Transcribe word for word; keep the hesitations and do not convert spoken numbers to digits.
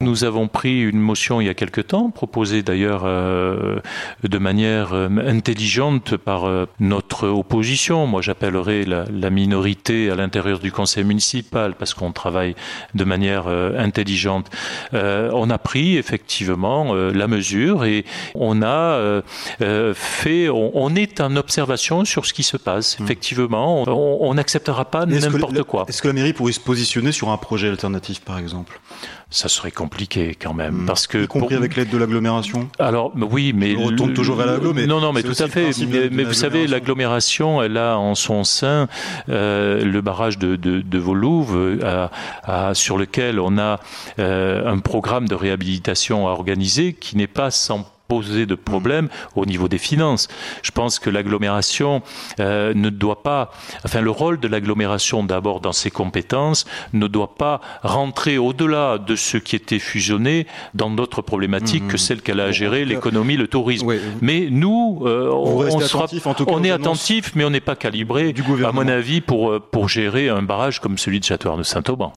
nous avons pris une motion il y a quelque temps, proposée d'ailleurs euh, de manière euh, intelligente par euh, notre opposition. Moi, j'appellerais la, la minorité à l'intérieur du conseil municipal, parce qu'on travaille de manière euh, intelligente. Euh, on a pris effectivement euh, la mesure et on a euh, euh, fait, on, on est en observation sur ce qui se passe. Mmh. Effectivement, on n'acceptera pas n'importe la, quoi. Est-ce que la mairie pourrait se positionner sur un projet alternatif, par exemple ? Ça serait compliqué quand même, mmh. parce que y compris pour... avec l'aide de l'agglomération. Alors oui, mais on retourne le... toujours vers l'agglo, mais non, non, mais tout à fait. Mais, mais vous savez, l'agglomération, elle a en son sein euh, le barrage de, de, de Woluwe, euh, à, à, sur lequel on a euh, un programme de réhabilitation à organiser qui n'est pas sans poser de problèmes au niveau des finances. Je pense que l'agglomération euh, ne doit pas, enfin le rôle de l'agglomération d'abord dans ses compétences ne doit pas rentrer au-delà de ce qui était fusionné dans d'autres problématiques mmh. que celles qu'elle a à gérer, bon, l'économie, le tourisme. Oui. Mais nous, euh, on, on, sera, attentif, en tout cas, on est attentif, mais on n'est pas calibré, à mon avis, pour, pour gérer un barrage comme celui de Château-Arnoux-Saint-Auban.